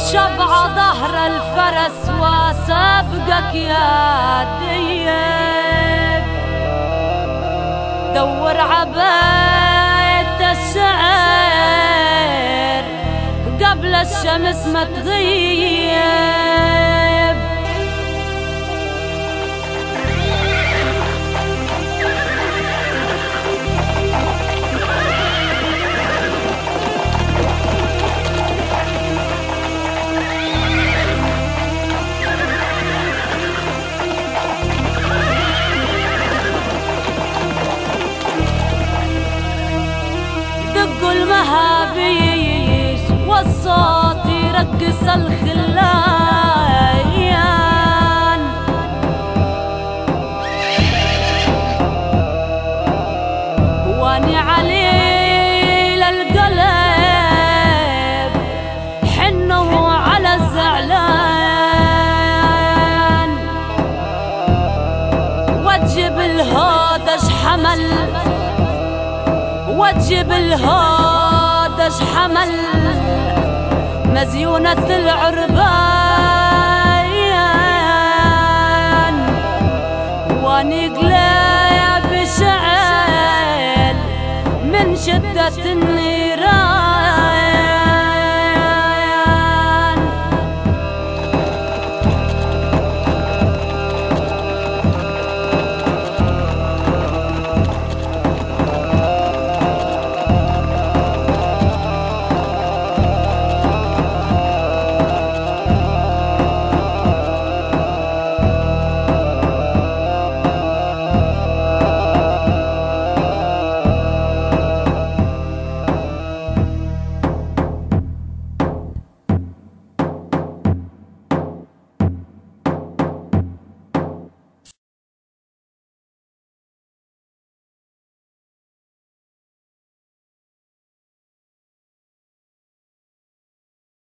شبع ظهر الفرس وسابقك يا ديب، دور عباية الشعر قبل الشمس ما تغيب. دقوا المهابيش والصوت يرقص الخلايان، واني عليل القلب حنوا على الزعلان، وتجيب الهودج حمل وتجيب الهودج حمل مزيونة العربان، ونقلب شعل من شدة النيل.